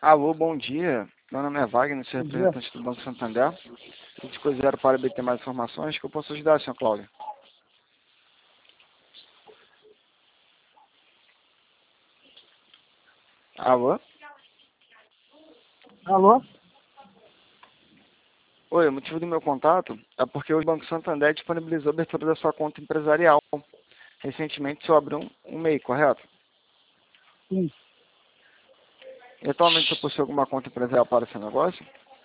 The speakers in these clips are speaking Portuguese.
Alô, bom dia. Meu nome é Wagner, sou Bom dia. representante do Banco Santander. Se te quiser para obter mais informações, que eu posso ajudar, senhor Cláudio. Alô? Alô? Oi, o motivo do meu contato é porque o Banco Santander disponibilizou a abertura da sua conta empresarial. Recentemente, o senhor abriu um MEI, correto? Sim. E atualmente, o senhor possui alguma conta empresarial para o seu negócio?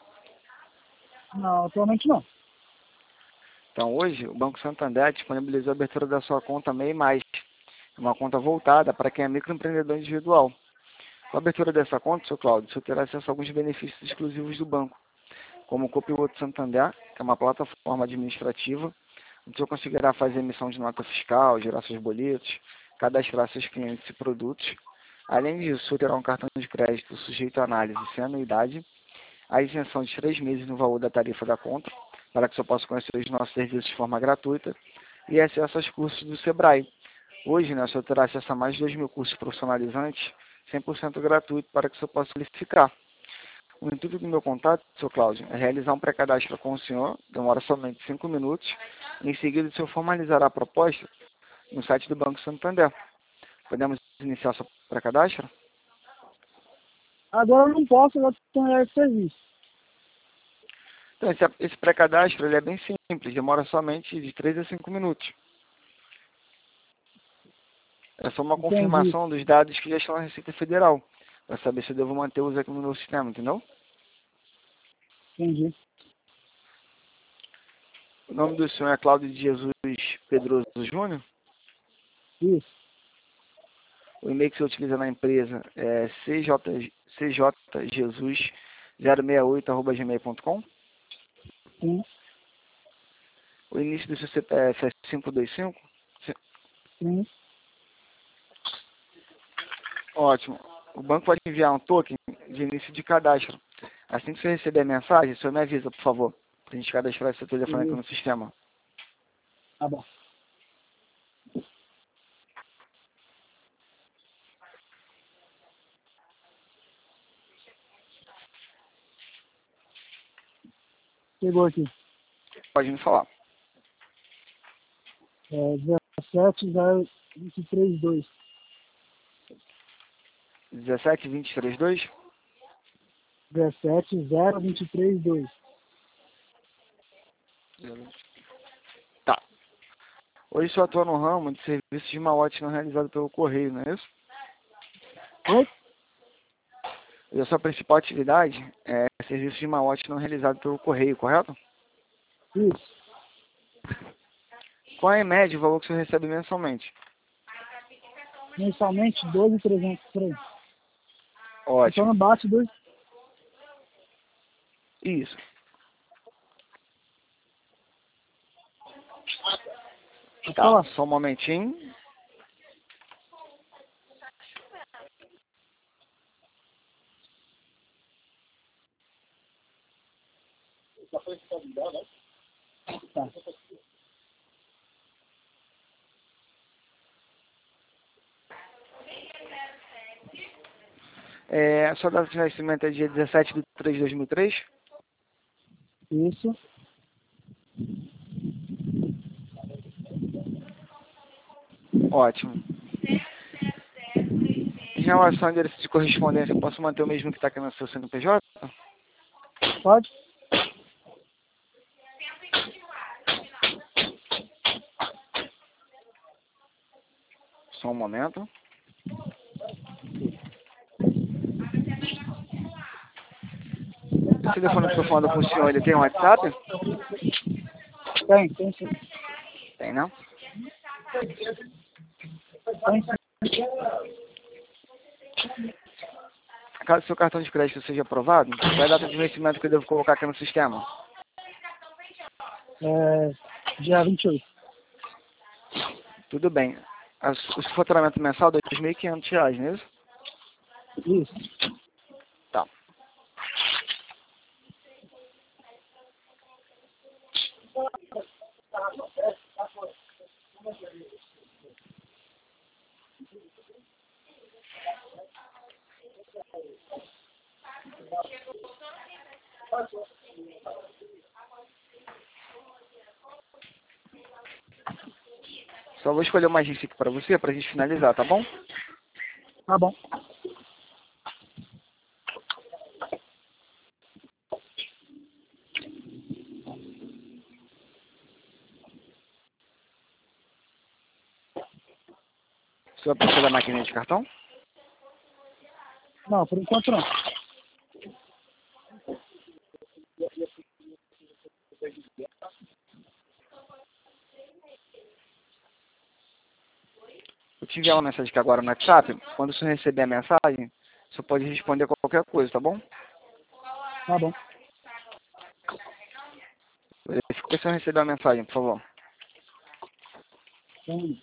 Não, atualmente não. Então, hoje, o Banco Santander disponibilizou a abertura da sua conta MEI+, uma conta voltada para quem é microempreendedor individual. Com a abertura dessa conta, senhor Cláudio, o senhor terá acesso a alguns benefícios exclusivos do banco, como o Copiloto Santander, que é uma plataforma administrativa, onde o senhor conseguirá fazer emissão de nota fiscal, gerar seus boletos, cadastrar seus clientes e produtos. Além disso, o senhor terá um cartão de crédito sujeito à análise sem anuidade, a isenção de 3 meses no valor da tarifa da conta, para que o senhor possa conhecer os nossos serviços de forma gratuita, e acesso aos cursos do Sebrae. Hoje, o senhor terá acesso a mais de 2.000 cursos profissionalizantes, 100% gratuito, para que o senhor possa qualificar. O intuito do meu contato, Sr. Cláudio, é realizar um pré-cadastro com o senhor, demora somente 5 minutos. Em seguida, o senhor formalizará a proposta no site do Banco Santander. Podemos iniciar seu pré-cadastro? Agora eu não posso, agora estou em de serviço. Então, esse pré-cadastro ele é bem simples, demora somente de 3 a 5 minutos. É só uma Entendi. confirmação dos dados que já estão na Receita Federal, para saber se eu devo manter-os aqui no meu sistema, entendeu? Entendi. O nome do senhor é Cláudio de Jesus Pedroso Júnior. Isso. O e-mail que você utiliza na empresa é cjjesus068@gmail.com. Sim. O início do seu CPF é 525. Sim. Ótimo. O banco vai te enviar um token de início de cadastro. Assim que você receber a mensagem, o senhor me avisa, por favor, para a gente cadastrar seu telefone aqui Beleza. no sistema. Tá bom. Chegou aqui. Pode me falar. 170232. 17232. 17023. Tá. Hoje o senhor atua no ramo de serviços de malote não realizado pelo correio, não é isso? Oi? E a sua principal atividade é serviços de malote não realizado pelo correio, correto? Isso. Qual é, em média, o valor que o senhor recebe mensalmente? Mensalmente 12.300 por aí. Então Ótimo. não bate dois. Isso. Pode Tá, falar. só um momentinho. Tá. A sua data de nascimento é dia 17/3/2003? Isso. Ótimo. Em relação ao endereço de correspondência, eu posso manter o mesmo que está aqui no seu CNPJ? Pode? Só um momento. Esse telefone que eu estou falando com o senhor, ele tem um WhatsApp? Tem sim. Tem, não? Tem sim. Caso o seu cartão de crédito seja aprovado, qual é a data de vencimento que eu devo colocar aqui no sistema? Dia 28. Tudo bem. O faturamento mensal é R$ 2.500, não é isso? Isso. Tá. Só vou escolher uma agência aqui para você, para a gente finalizar, tá bom? Tá bom. Você vai precisar da maquininha de cartão? Não, por enquanto não. Eu te enviar uma mensagem aqui agora no WhatsApp. Quando você receber a mensagem, você pode responder qualquer coisa, tá bom? Tá bom. Verifica se você receber a mensagem, por favor. Então,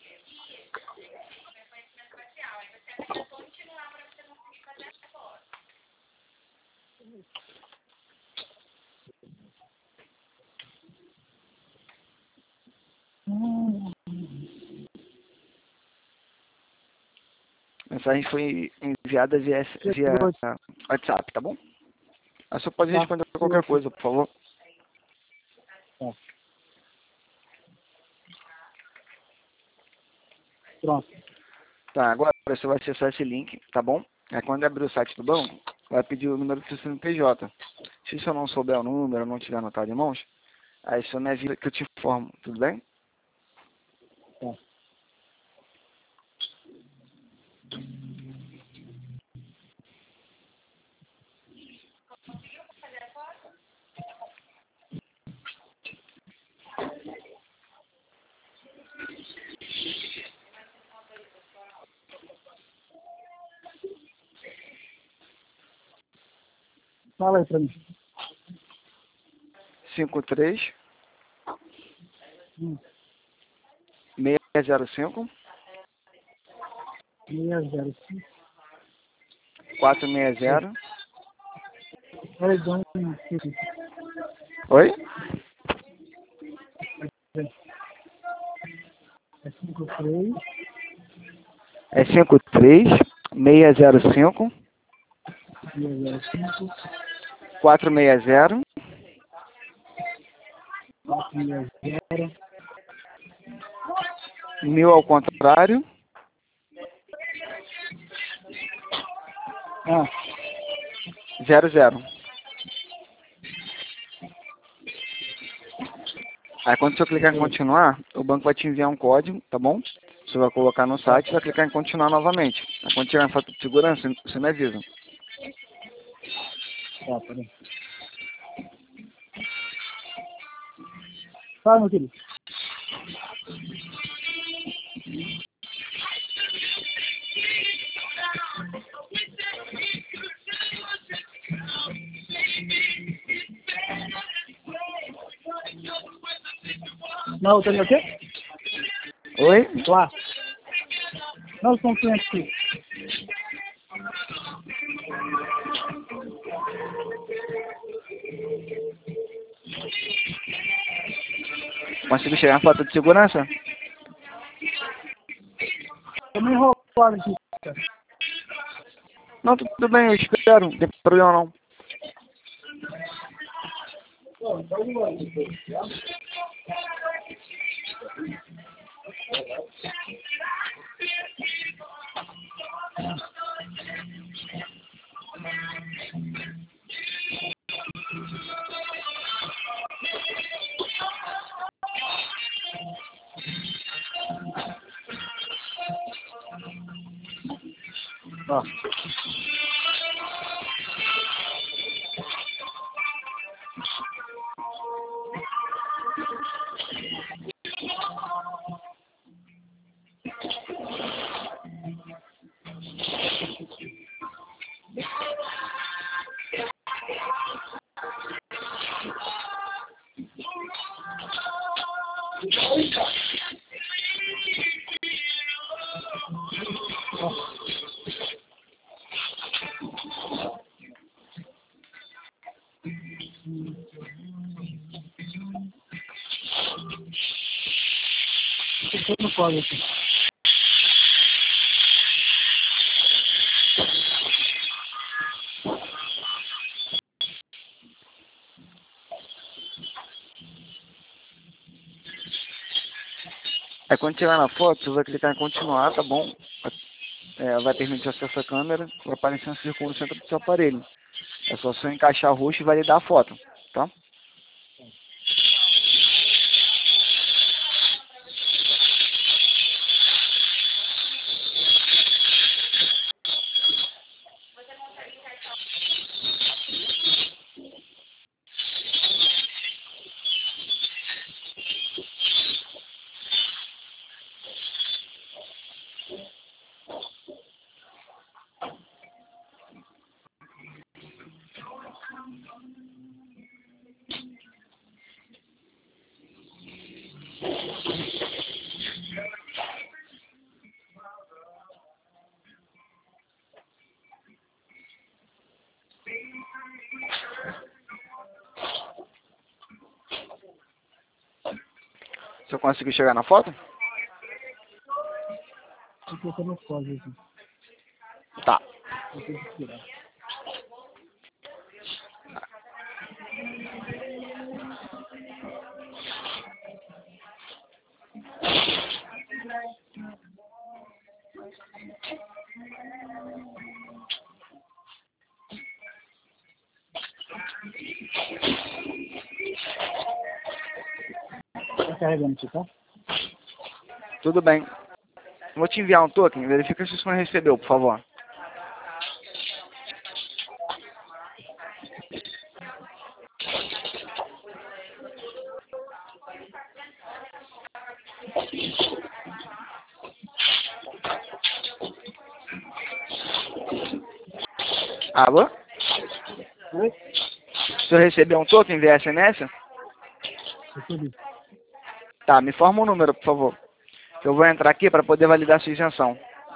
A mensagem foi enviada via WhatsApp, tá bom? Aí você pode tá. responder qualquer coisa, por favor. Tá. Pronto. Tá, agora você vai acessar esse link, tá bom? Aí quando abrir o site do banco, vai pedir o número do seu CNPJ. Se você não souber o número, não tiver anotado em mãos, aí você me avisa que eu te informo, tudo bem? Tá. Fala aí pra mim. 53 Hum. 605 605. 460. Peraí, dá um... Oi? É 53. É 53 605 605. 460 460. 1000 ao contrário, Ah, 00. Aí quando você clicar em continuar, o banco vai te enviar um código, tá bom? Você vai colocar no site e vai clicar em continuar novamente. Aí quando tiver a foto de segurança, você me avisa. tá, peraí. Fala, meu querido. Não, tem o quê? Oi? Lá. Não, são clientes aqui. Conseguiu chegar na foto de segurança? Tô meio enrolado aqui. Não, tudo bem, eu espero. Não tem problema não. Ó. Tô no código aqui. Aí quando chegar na foto, você vai clicar em continuar, tá bom? Vai permitir acesso à câmera, vai aparecer um círculo no centro do seu aparelho. É só você encaixar o rosto e validar a foto, tá? Você conseguiu chegar na foto? Tô colocando pause aqui. Tá. Eu tenho que tirar. Tá carregando aqui, tá? Tudo bem. Vou te enviar um token, verifica se você recebeu, por favor. Alô? Oi? Você recebeu um token via SMS? Recebi. Tá, me informa o número, por favor. Que eu vou entrar aqui para poder validar sua isenção.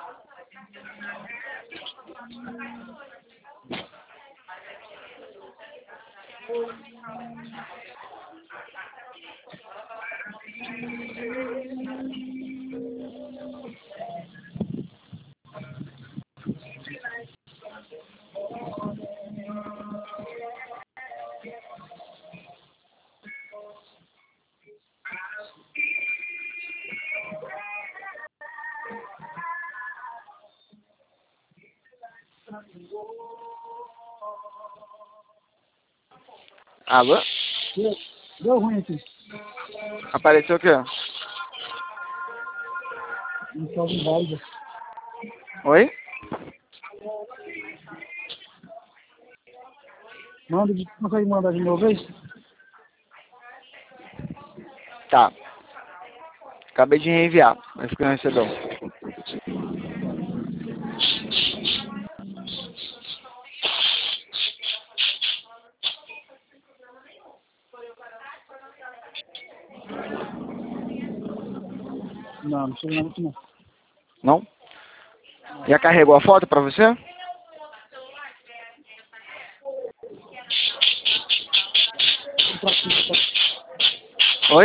Alô? Deu ruim aqui. Apareceu o quê? Mensagem inválida. Oi? Consegue mandar de novo aí? Tá. Acabei de reenviar, mas que não recebeu. Não chegou nada aqui não. Não? Já carregou a foto para você? Oi?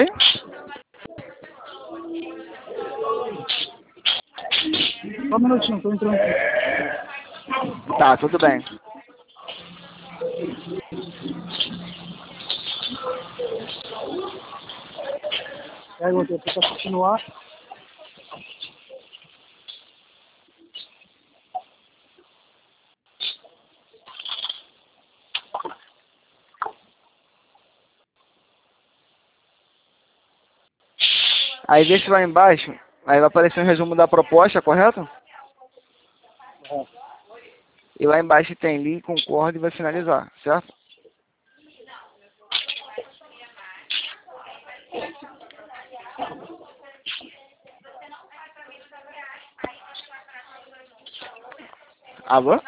Só um minutinho, tô entrando aqui. Tá, tudo bem. Pega o outro pra continuar. Aí deixa lá embaixo, aí vai aparecer um resumo da proposta, correto? É. E lá embaixo tem link, concorda e vai finalizar, certo? Alô?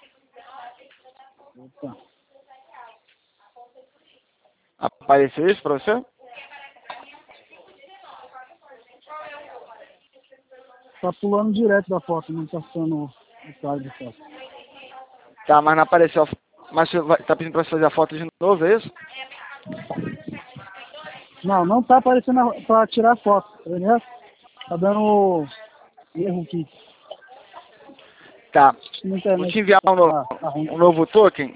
Opa. Apareceu isso pra você? Tá pulando direto da foto, não tá ficando o cara de foto. Tá, mas não apareceu. Mas você tá pedindo pra você fazer a foto de novo, é isso? Não tá aparecendo pra tirar foto, tá vendo? Tá dando erro aqui. Tá. Na Vou internet. te enviar Tá ruim. um novo token.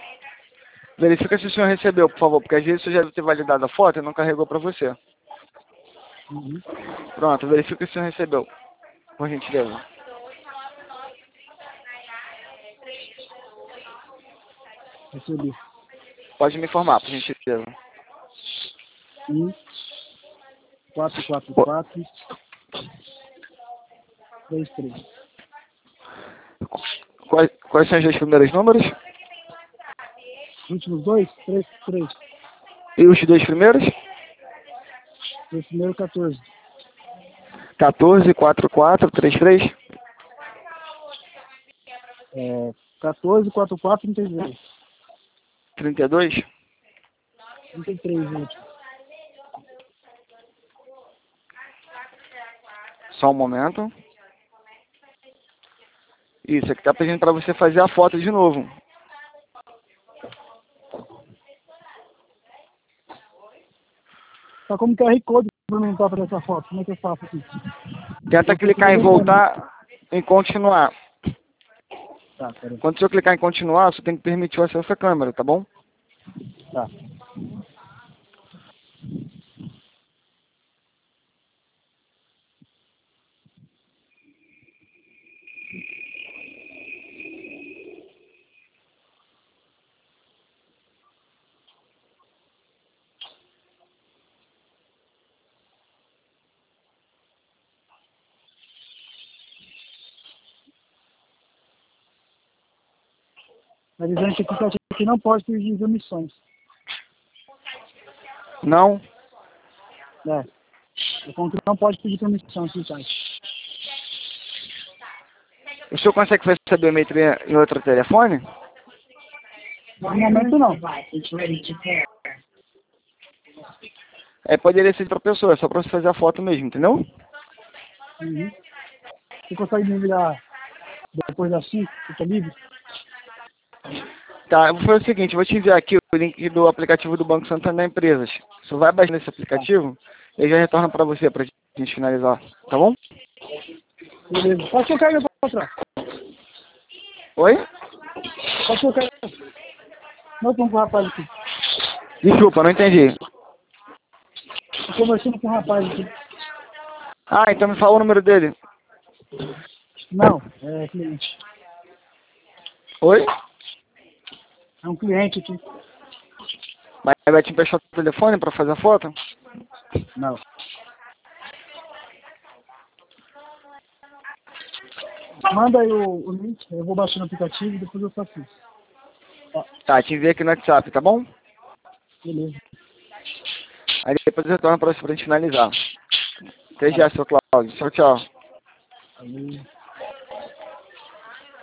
Verifica se o senhor recebeu, por favor, porque às vezes você já deve ter validado a foto e não carregou pra você. Uhum. Pronto, verifica se o senhor recebeu. Por gentileza. Recebi. Pode me informar, por gentileza. 444 33. Quais são os dois primeiros números? Últimos dois? 33. E os dois primeiros? O primeiro 14. 14, 44, 33. 14, 44, 32. 32. 33, gente. Só um momento. Isso, aqui tá pedindo para você fazer a foto de novo. Tá como QR Code para não estar para essa foto. Como é que eu faço aqui? Tenta clicar em voltar e continuar. Tá, peraí. Quando você clicar em continuar, você tem que permitir o acesso à câmera, tá bom? Tá. Tá dizendo que esse site aqui não pode ter emissões. Não? O ponto não pode pedir permissão esse site. O senhor consegue receber e-mail em outro telefone? No momento não. Poderia ser de outra pessoa, é só para você fazer a foto mesmo, entendeu? Uhum. Você consegue me ligar depois das 5, que é livre? Tá, eu vou fazer o seguinte, eu vou te enviar aqui o link do aplicativo do Banco Santander Empresas. Você vai baixar nesse aplicativo e já retorna para você, pra gente finalizar, tá bom? Beleza. Pode colocar aí pra trás. Oi? Pode colocar aí. Não, com o rapaz aqui. Desculpa, não entendi. Tô conversando com o rapaz aqui. Ah, então me fala o número dele. Não, é cliente. Oi? É um cliente aqui. Mas vai te emprestar o telefone para fazer a foto? Não. Manda aí o link, eu vou baixar no aplicativo e depois eu faço isso. Tá, te enviei aqui no WhatsApp, tá bom? Beleza. Aí depois eu retorno para você pra gente finalizar. Até já, seu Cláudio. Tchau, tchau. Valeu.